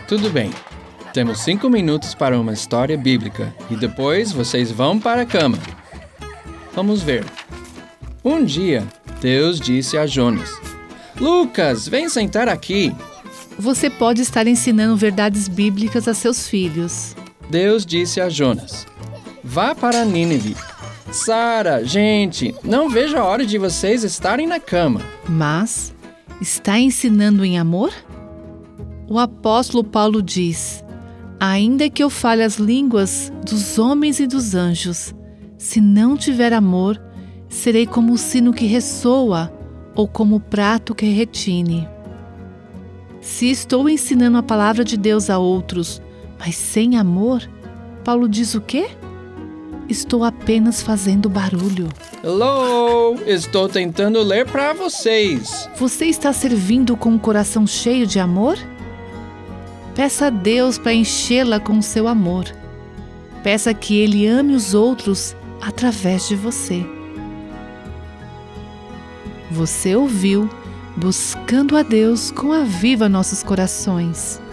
Tudo bem. Temos 5 minutos para uma história bíblica e depois vocês vão para a cama. Vamos ver. Um dia, Deus disse a Jonas: Lucas, vem sentar aqui. Você pode estar ensinando verdades bíblicas a seus filhos. Deus disse a Jonas: Vá para Nínive. Sara, gente, não vejo a hora de vocês estarem na cama. Mas está ensinando em amor? O apóstolo Paulo diz: ainda que eu fale as línguas dos homens e dos anjos, se não tiver amor, serei como o sino que ressoa ou como o prato que retine. Se estou ensinando a palavra de Deus a outros, mas sem amor, Paulo diz o quê? Estou apenas fazendo barulho. Hello! Estou tentando ler para vocês. Você está servindo com o coração cheio de amor? Peça a Deus para enchê-la com o seu amor. Peça que Ele ame os outros através de você. Você ouviu Buscando a Deus com Aviva Nossos Corações.